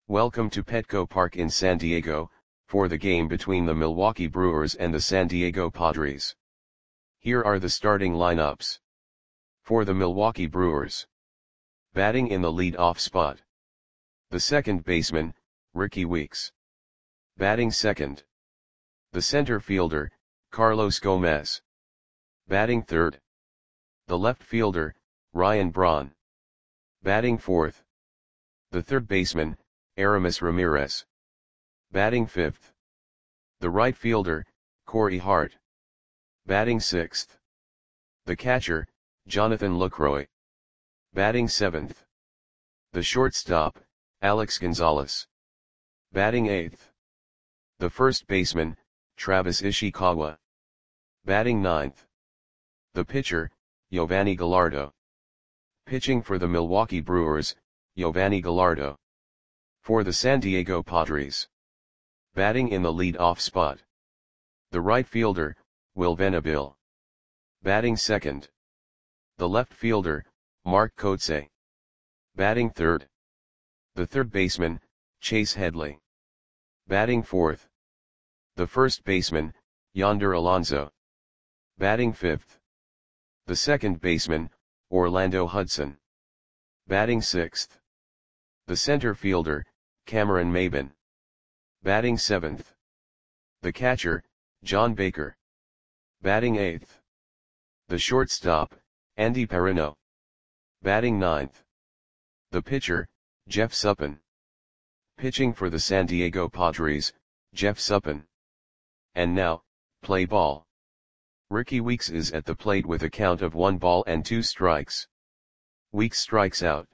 Welcome to Petco Park in San Diego, for the game between the Milwaukee Brewers and the San Diego Padres. Here are the starting lineups. For the Milwaukee Brewers. Batting in the lead-off spot. The second baseman, Rickie Weeks. Batting second. The center fielder, Carlos Gomez. Batting third. The left fielder, Ryan Braun. Batting fourth. The third baseman, Aramis Ramirez. Batting fifth. The right fielder, Corey Hart. Batting sixth. The catcher, Jonathan Lucroy. Batting seventh. The shortstop, Alex Gonzalez. Batting eighth. The first baseman, Travis Ishikawa. Batting ninth. The pitcher, Yovani Gallardo. Pitching for the Milwaukee Brewers, Yovani Gallardo. For the San Diego Padres. Batting in the lead-off spot. The right fielder, Will Venable. Batting second. The left fielder, Mark Kotsay. Batting third. The third baseman, Chase Headley. Batting fourth. The first baseman, Yonder Alonso. Batting fifth. The second baseman, Orlando Hudson. Batting sixth. The center fielder, Cameron Maybin. Batting seventh. The catcher, John Baker. Batting eighth. The shortstop, Andy Perino. Batting ninth. The pitcher, Jeff Suppan. Pitching for the San Diego Padres, Jeff Suppan. And now, play ball. Rickie Weeks is at the plate with a count of 1 ball and 2 strikes. Weeks strikes out.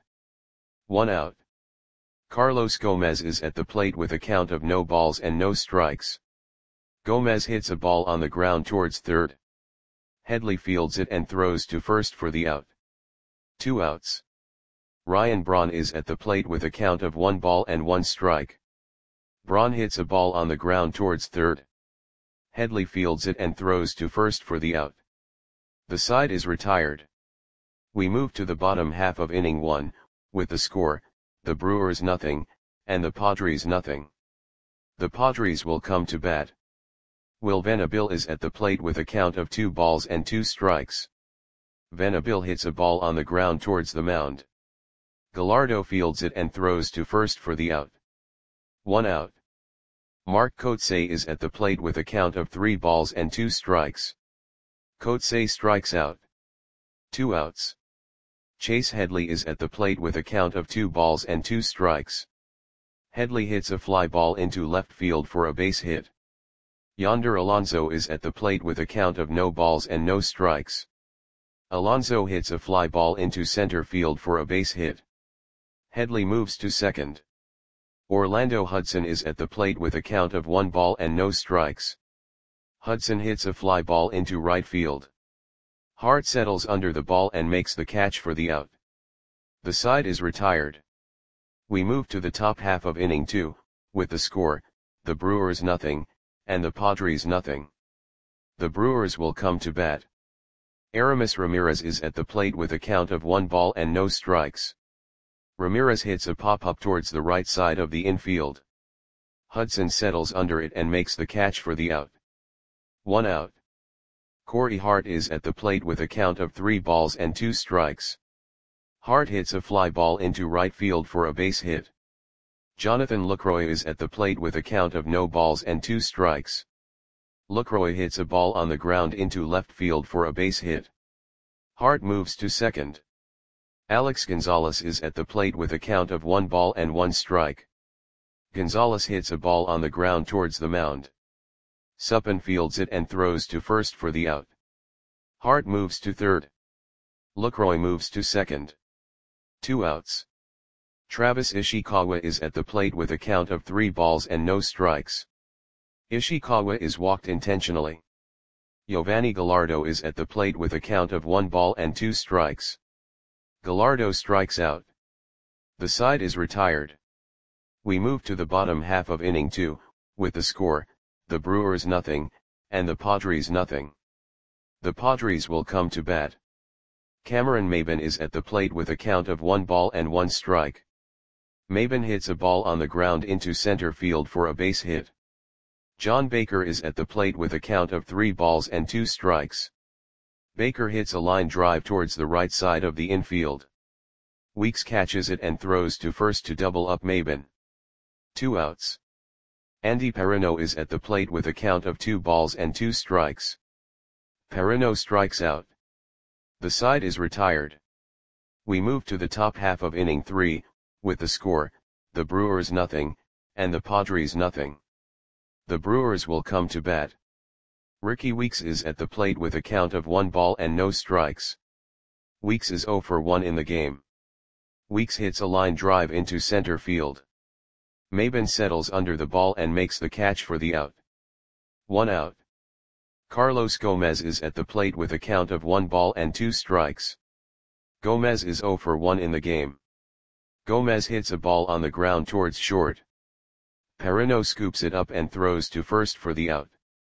1 out. Carlos Gomez is at the plate with a count of no balls and no strikes. Gomez hits a ball on the ground towards third. Headley fields it and throws to first for the out. 2 outs. Ryan Braun is at the plate with a count of 1 ball and 1 strike. Braun hits a ball on the ground towards third. Headley fields it and throws to first for the out. The side is retired. We move to the bottom half of inning 1, with the score, the Brewers nothing, and the Padres nothing. The Padres will come to bat. Will Venable is at the plate with a count of 2 balls and 2 strikes. Venable hits a ball on the ground towards the mound. Gallardo fields it and throws to first for the out. 1 out. Mark Kotsay is at the plate with a count of 3 balls and 2 strikes. Kotsay strikes out. 2 outs. Chase Headley is at the plate with a count of 2 balls and 2 strikes. Headley hits a fly ball into left field for a base hit. Yonder Alonso is at the plate with a count of no balls and no strikes. Alonso hits a fly ball into center field for a base hit. Headley moves to second. Orlando Hudson is at the plate with a count of 1 ball and no strikes. Hudson hits a fly ball into right field. Hart settles under the ball and makes the catch for the out. The side is retired. We move to the top half of inning 2, with the score, the Brewers nothing, and the Padres nothing. The Brewers will come to bat. Aramis Ramirez is at the plate with a count of 1 ball and no strikes. Ramirez hits a pop-up towards the right side of the infield. Hudson settles under it and makes the catch for the out. 1 out. Corey Hart is at the plate with a count of 3 balls and 2 strikes. Hart hits a fly ball into right field for a base hit. Jonathan Lucroy is at the plate with a count of no balls and 2 strikes. Lucroy hits a ball on the ground into left field for a base hit. Hart moves to second. Alex Gonzalez is at the plate with a count of 1 ball and 1 strike. Gonzalez hits a ball on the ground towards the mound. Suppan fields it and throws to first for the out. Hart moves to third. Lucroy moves to second. 2 outs. Travis Ishikawa is at the plate with a count of 3 balls and no strikes. Ishikawa is walked intentionally. Yovani Gallardo is at the plate with a count of 1 ball and 2 strikes. Gallardo strikes out. The side is retired. We move to the bottom half of inning 2, with the score, the Brewers nothing, and the Padres nothing. The Padres will come to bat. Cameron Maybin is at the plate with a count of 1 ball and 1 strike. Maben hits a ball on the ground into center field for a base hit. John Baker is at the plate with a count of 3 balls and 2 strikes. Baker hits a line drive towards the right side of the infield. Weeks catches it and throws to first to double up Maben. 2 outs. Andy Perino is at the plate with a count of 2 balls and 2 strikes. Perino strikes out. The side is retired. We move to the top half of inning 3, with the score, the Brewers nothing, and the Padres nothing. The Brewers will come to bat. Ricky Weeks is at the plate with a count of 1 ball and no strikes. Weeks is 0 for 1 in the game. Weeks hits a line drive into center field. Maben settles under the ball and makes the catch for the out. 1 out. Carlos Gomez is at the plate with a count of 1 ball and 2 strikes. Gomez is 0 for 1 in the game. Gomez hits a ball on the ground towards short. Perino scoops it up and throws to first for the out.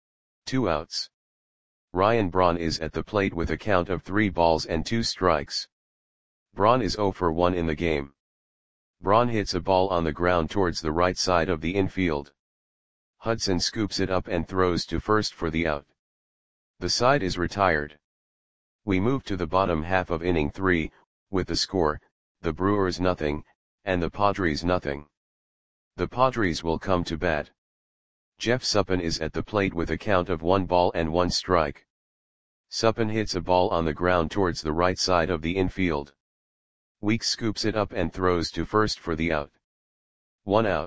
2 outs. Ryan Braun is at the plate with a count of 3 balls and 2 strikes. Braun is 0 for 1 in the game. Braun hits a ball on the ground towards the right side of the infield. Hudson scoops it up and throws to first for the out. The side is retired. We move to the bottom half of inning 3, with the score, the Brewers nothing, and the Padres nothing. The Padres will come to bat. Jeff Suppan is at the plate with a count of 1 ball and 1 strike. Suppan hits a ball on the ground towards the right side of the infield. Weeks scoops it up and throws to first for the out. 1 out.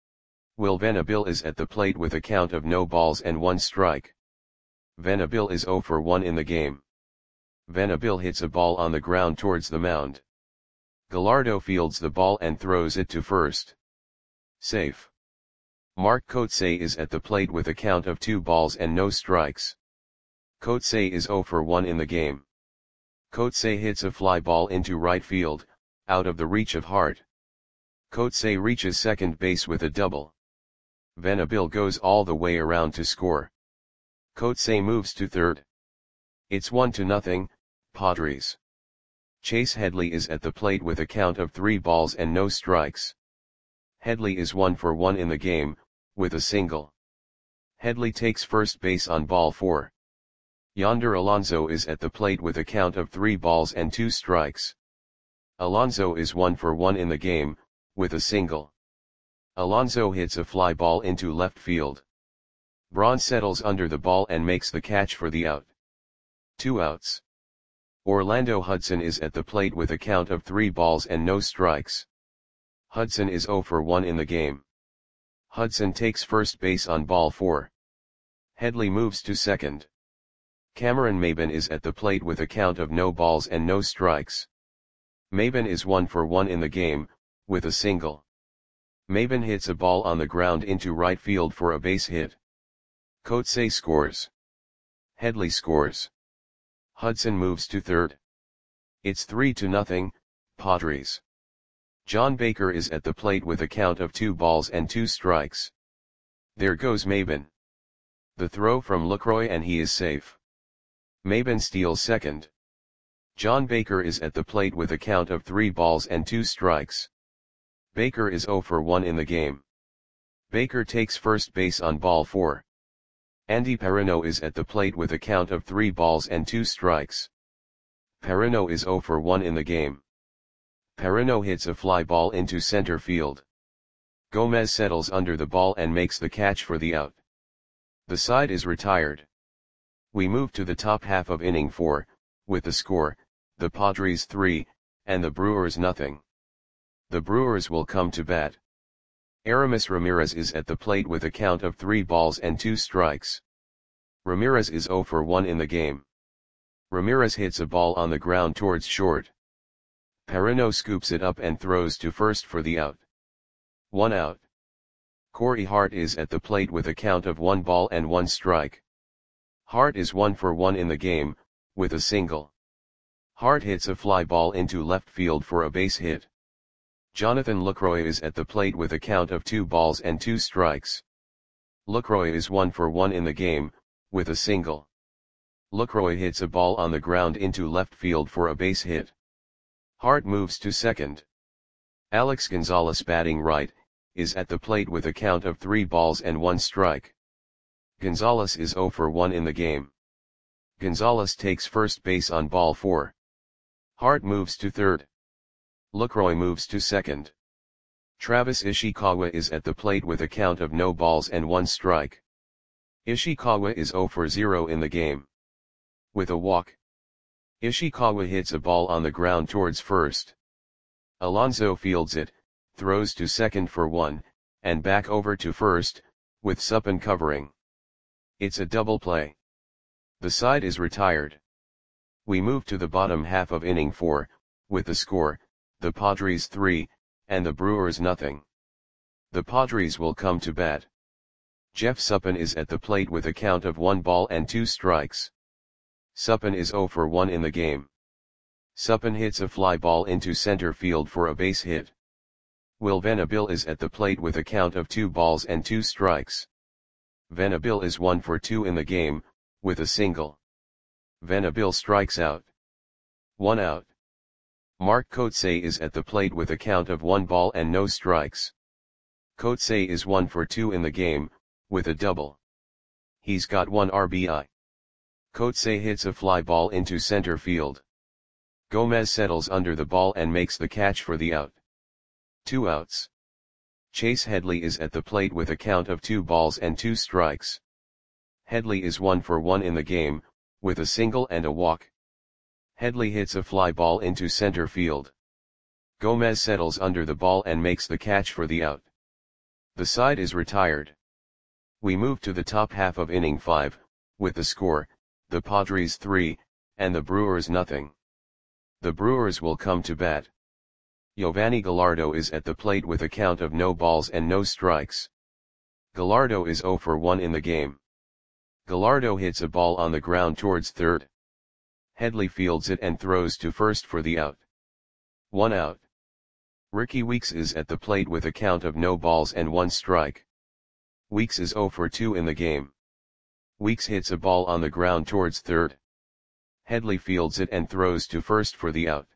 Will Venable is at the plate with a count of no balls and 1 strike. Venable is 0 for 1 in the game. Venable hits a ball on the ground towards the mound. Gallardo fields the ball and throws it to first. Safe. Mark Kotsay is at the plate with a count of 2 balls and no strikes. Kotsay is 0 for 1 in the game. Kotsay hits a fly ball into right field, out of the reach of Hart. Kotsay reaches second base with a double. Venable goes all the way around to score. Kotsay moves to third. It's 1-0, Padres. Chase Headley is at the plate with a count of 3 balls and no strikes. Headley is 1 for 1 in the game, with a single. Headley takes first base on ball 4. Yonder Alonso is at the plate with a count of 3 balls and 2 strikes. Alonso is 1 for 1 in the game, with a single. Alonso hits a fly ball into left field. Braun settles under the ball and makes the catch for the out. 2 outs. Orlando Hudson is at the plate with a count of 3 balls and no strikes. Hudson is 0 for 1 in the game. Hudson takes first base on ball 4. Headley moves to second. Cameron Maben is at the plate with a count of no balls and no strikes. Maben is 1 for 1 in the game, with a single. Maben hits a ball on the ground into right field for a base hit. Kotsay scores. Headley scores. Hudson moves to third. It's 3-0, Padres. John Baker is at the plate with a count of 2 balls and 2 strikes. There goes Maben. The throw from Lucroy and he is safe. Maben steals second. John Baker is at the plate with a count of 3 balls and 2 strikes. Baker is 0 for 1 in the game. Baker takes first base on ball 4. Andy Perino is at the plate with a count of 3 balls and 2 strikes. Perino is 0 for 1 in the game. Perino hits a fly ball into center field. Gomez settles under the ball and makes the catch for the out. The side is retired. We move to the top half of inning 4, with the score, the Padres 3, and the Brewers nothing. The Brewers will come to bat. Aramis Ramirez is at the plate with a count of 3 balls and 2 strikes. Ramirez is 0 for 1 in the game. Ramirez hits a ball on the ground towards short. Perino scoops it up and throws to first for the out. 1 out. Corey Hart is at the plate with a count of 1 ball and 1 strike. Hart is 1 for 1 in the game, with a single. Hart hits a fly ball into left field for a base hit. Jonathan Lucroy is at the plate with a count of 2 balls and 2 strikes. Lucroy is 1 for 1 in the game, with a single. Lucroy hits a ball on the ground into left field for a base hit. Hart moves to second. Alex Gonzalez batting right, is at the plate with a count of 3 balls and 1 strike. Gonzalez is 0 for 1 in the game. Gonzalez takes first base on ball 4. Hart moves to third. Lucroy moves to second. Travis Ishikawa is at the plate with a count of no balls and 1 strike. Ishikawa is 0 for 0 in the game. With a walk, Ishikawa hits a ball on the ground towards first. Alonso fields it, throws to second for 1, and back over to first, with Suppan covering. It's a double play. The side is retired. We move to the bottom half of inning 4, with the score, the Padres 3, and the Brewers nothing. The Padres will come to bat. Jeff Suppan is at the plate with a count of 1 ball and 2 strikes. Suppan is 0 for 1 in the game. Suppan hits a fly ball into center field for a base hit. Will Venable is at the plate with a count of 2 balls and 2 strikes. Venable is 1 for 2 in the game, with a single. Venable strikes out. 1 out. Mark Kotsay is at the plate with a count of 1 ball and no strikes. Kotsay is 1 for 2 in the game, with a double. He's got 1 RBI. Kotsay hits a fly ball into center field. Gomez settles under the ball and makes the catch for the out. 2 outs. Chase Headley is at the plate with a count of 2 balls and 2 strikes. Headley is 1 for 1 in the game, with a single and a walk. Headley hits a fly ball into center field. Gomez settles under the ball and makes the catch for the out. The side is retired. We move to the top half of inning 5, with the score, the Padres 3, and the Brewers nothing. The Brewers will come to bat. Giovanni Gallardo is at the plate with a count of no balls and no strikes. Gallardo is 0 for 1 in the game. Gallardo hits a ball on the ground towards third. Headley fields it and throws to first for the out. 1 out. Ricky Weeks is at the plate with a count of no balls and 1 strike. Weeks is 0 for 2 in the game. Weeks hits a ball on the ground towards third. Headley fields it and throws to first for the out.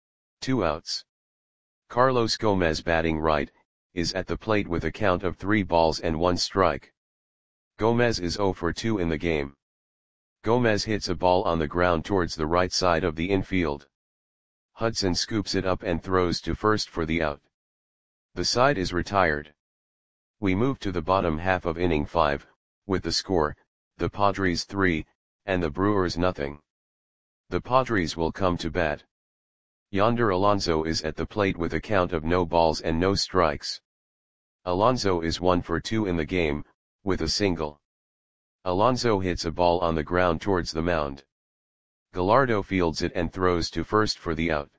2 outs. Carlos Gomez batting right, is at the plate with a count of 3 balls and 1 strike. Gomez is 0 for 2 in the game. Gomez hits a ball on the ground towards the right side of the infield. Hudson scoops it up and throws to first for the out. The side is retired. We move to the bottom half of inning 5, with the score, the Padres 3, and the Brewers nothing. The Padres will come to bat. Yonder Alonso is at the plate with a count of no balls and no strikes. Alonso is 1 for 2 in the game, with a single. Alonso hits a ball on the ground towards the mound. Gallardo fields it and throws to first for the out.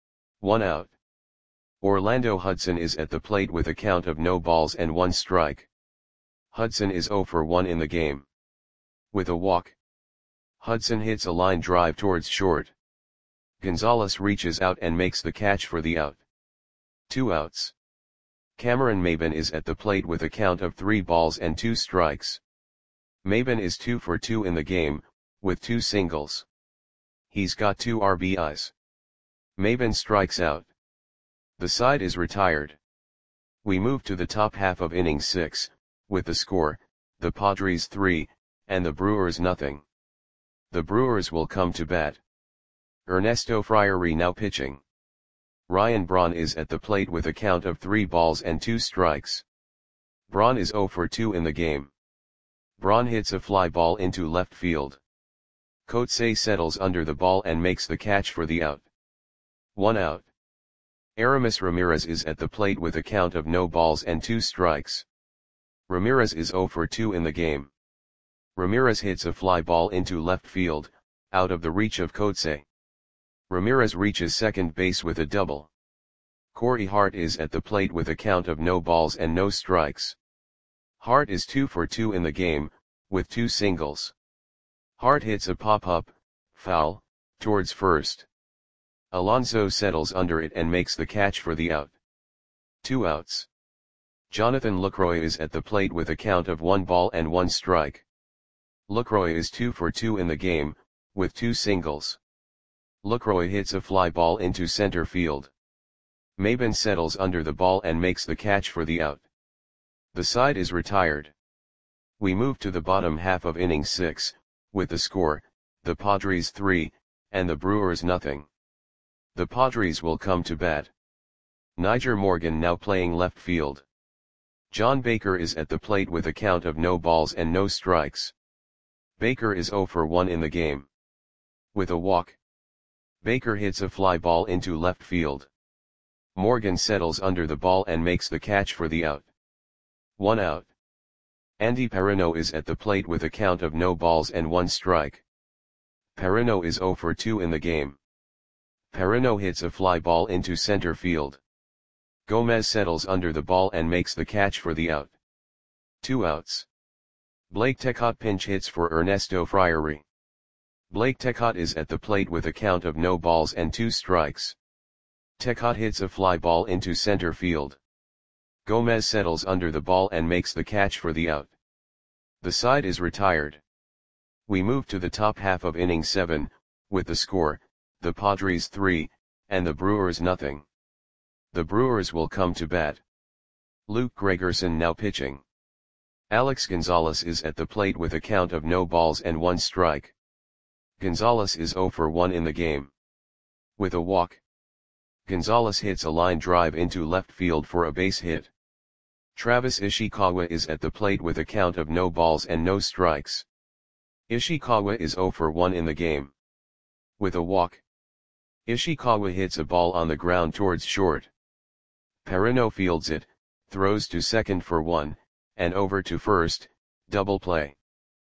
1 out. Orlando Hudson is at the plate with a count of no balls and 1 strike. Hudson is 0 for 1 in the game. With a walk, Hudson hits a line drive towards short. Gonzalez reaches out and makes the catch for the out. 2 outs. Cameron Maybin is at the plate with a count of 3 balls and 2 strikes. Maybin is 2 for 2 in the game, with 2 singles. He's got 2 RBIs. Maybin strikes out. The side is retired. We move to the top half of inning 6, with the score, the Padres 3, and the Brewers nothing. The Brewers will come to bat. Ernesto Friary now pitching. Ryan Braun is at the plate with a count of 3 balls and 2 strikes. Braun is 0 for 2 in the game. Braun hits a fly ball into left field. Kotsay settles under the ball and makes the catch for the out. 1 out. Aramis Ramirez is at the plate with a count of no balls and 2 strikes. Ramirez is 0 for 2 in the game. Ramirez hits a fly ball into left field, out of the reach of Kotsay. Ramirez reaches second base with a double. Corey Hart is at the plate with a count of no balls and no strikes. Hart is 2 for 2 in the game, with 2 singles. Hart hits a pop-up, foul, towards first. Alonso settles under it and makes the catch for the out. 2 outs. Jonathan Lucroy is at the plate with a count of 1 ball and 1 strike. Lucroy is 2 for 2 in the game, with 2 singles. Lucroy hits a fly ball into center field. Maben settles under the ball and makes the catch for the out. The side is retired. We move to the bottom half of inning 6, with the score, the Padres 3, and the Brewers nothing. The Padres will come to bat. Nyjer Morgan now playing left field. John Baker is at the plate with a count of no balls and no strikes. Baker is 0 for 1 in the game. With a walk, Baker hits a fly ball into left field. Morgan settles under the ball and makes the catch for the out. 1 out. Andy Perino is at the plate with a count of no balls and 1 strike. Perino is 0 for 2 in the game. Perino hits a fly ball into center field. Gomez settles under the ball and makes the catch for the out. 2 outs. Blake Tecott pinch hits for Ernesto Friary. Blake Tecott is at the plate with a count of no balls and 2 strikes. Tecott hits a fly ball into center field. Gomez settles under the ball and makes the catch for the out. The side is retired. We move to the top half of inning 7, with the score, the Padres 3, and the Brewers nothing. The Brewers will come to bat. Luke Gregerson now pitching. Alex Gonzalez is at the plate with a count of no balls and 1 strike. Gonzalez is 0 for 1 in the game. With a walk, Gonzalez hits a line drive into left field for a base hit. Travis Ishikawa is at the plate with a count of no balls and no strikes. Ishikawa is 0 for 1 in the game. With a walk, Ishikawa hits a ball on the ground towards short. Perino fields it, throws to second for 1, and over to first, double play.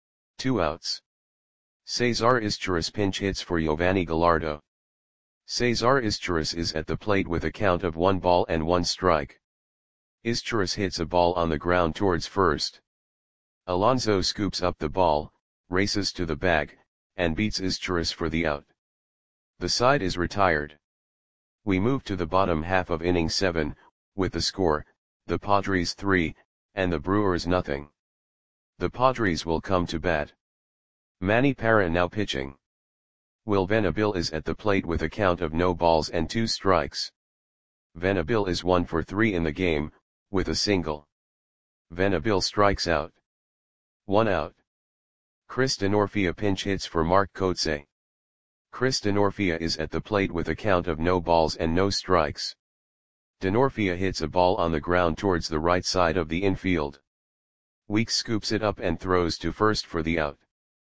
2 outs. Cesar Izturis pinch hits for Giovanni Gallardo. Cesar Izturis is at the plate with a count of 1 ball and 1 strike. Izturis hits a ball on the ground towards first. Alonso scoops up the ball, races to the bag, and beats Izturis for the out. The side is retired. We move to the bottom half of inning 7, with the score, the Padres 3, and the Brewers nothing. The Padres will come to bat. Manny Parra now pitching. Will Venabil is at the plate with a count of no balls and 2 strikes. Venabil is 1 for 3 in the game, with a single. Venabil strikes out. 1 out. Chris Denorfia pinch hits for Mark Kotsay. Chris Denorfia is at the plate with a count of no balls and no strikes. Denorfia hits a ball on the ground towards the right side of the infield. Weeks scoops it up and throws to first for the out.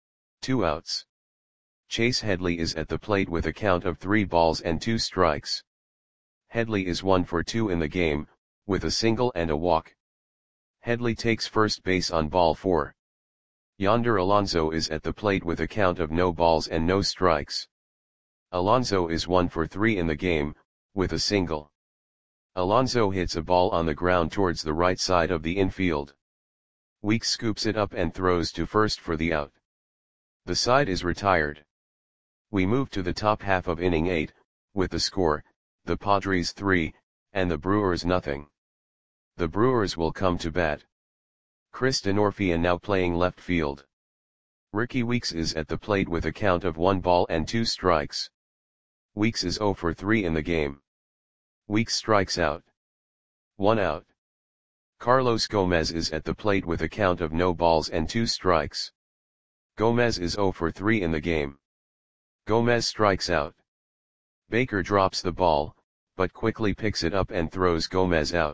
2 outs. Chase Headley is at the plate with a count of 3 balls and 2 strikes. Headley is 1 for 2 in the game, with a single and a walk. Headley takes first base on ball 4. Yonder Alonso is at the plate with a count of no balls and no strikes. Alonso is 1 for 3 in the game, with a single. Alonso hits a ball on the ground towards the right side of the infield. Weeks scoops it up and throws to first for the out. The side is retired. We move to the top half of inning 8, with the score, the Padres 3, and the Brewers nothing. The Brewers will come to bat. Chris Denorfia now playing left field. Ricky Weeks is at the plate with a count of 1 ball and 2 strikes. Weeks is 0 for 3 in the game. Weeks strikes out. 1 out. Carlos Gomez is at the plate with a count of no balls and 2 strikes. Gomez is 0 for 3 in the game. Gomez strikes out. Baker drops the ball, but quickly picks it up and throws Gomez out.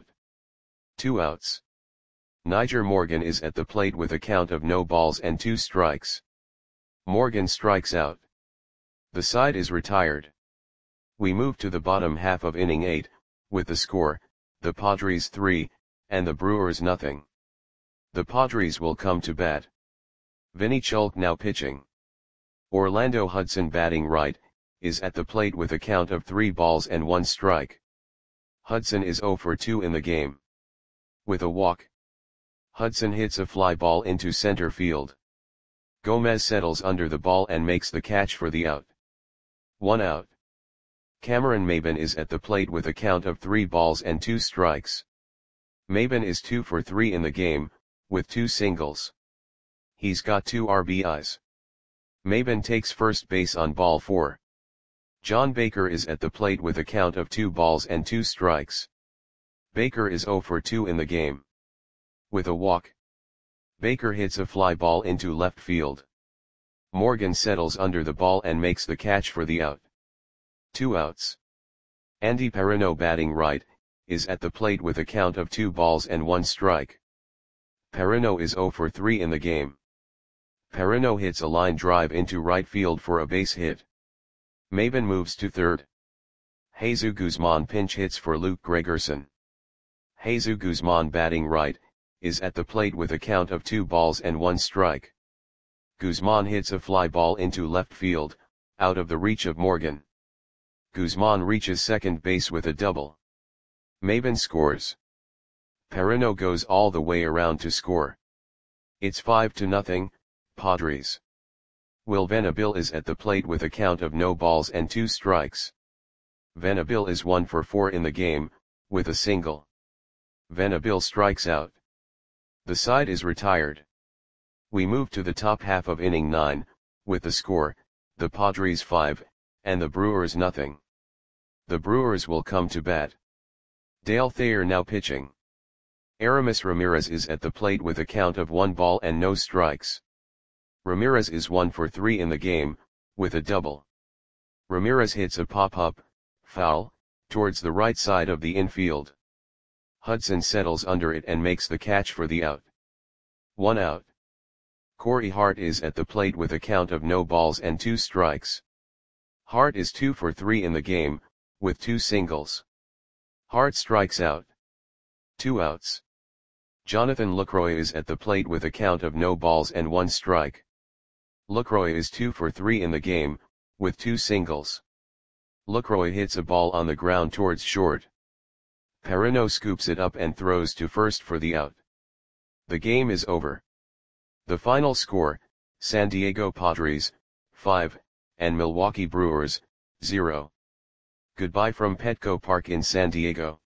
2 outs. Nyjer Morgan is at the plate with a count of no balls and 2 strikes. Morgan strikes out. The side is retired. We move to the bottom half of inning 8, with the score, the Padres 3, and the Brewers nothing. The Padres will come to bat. Vinny Chulk now pitching. Orlando Hudson batting right, is at the plate with a count of 3 balls and 1 strike. Hudson is 0 for 2 in the game. With a walk, Hudson hits a fly ball into center field. Gomez settles under the ball and makes the catch for the out. 1 out. Cameron Maben is at the plate with a count of 3 balls and 2 strikes. Maben is 2 for 3 in the game, with 2 singles. He's got 2 RBIs. Maben takes first base on ball 4. John Baker is at the plate with a count of 2 balls and 2 strikes. Baker is 0 for 2 in the game. With a walk, Baker hits a fly ball into left field. Morgan settles under the ball and makes the catch for the out. 2 outs. Andy Perino, batting right, is at the plate with a count of 2 balls and 1 strike. Perino is 0 for 3 in the game. Perino hits a line drive into right field for a base hit. Maben moves to third. Jesus Guzman pinch hits for Luke Gregerson. Jesus Guzman, batting right, is at the plate with a count of 2 balls and 1 strike. Guzman hits a fly ball into left field, out of the reach of Morgan. Guzman reaches second base with a double. Maben scores. Perino goes all the way around to score. It's 5-0, Padres. Will Venable is at the plate with a count of no balls and 2 strikes. Venable is 1 for 4 in the game, with a single. Venable strikes out. The side is retired. We move to the top half of inning 9, with the score, the Padres 5, and the Brewers 0. The Brewers will come to bat. Dale Thayer now pitching. Aramis Ramirez is at the plate with a count of 1 ball and no strikes. Ramirez is 1 for 3 in the game, with a double. Ramirez hits a pop-up, foul, towards the right side of the infield. Hudson settles under it and makes the catch for the out. 1 out. Corey Hart is at the plate with a count of no balls and 2 strikes. Hart is 2 for 3 in the game, with 2 singles. Hart strikes out. 2 outs. Jonathan Lucroy is at the plate with a count of no balls and 1 strike. Lucroy is 2 for 3 in the game, with 2 singles. Lucroy hits a ball on the ground towards short. Perino scoops it up and throws to first for the out. The game is over. The final score, San Diego Padres, 5, and Milwaukee Brewers, 0. Goodbye from Petco Park in San Diego.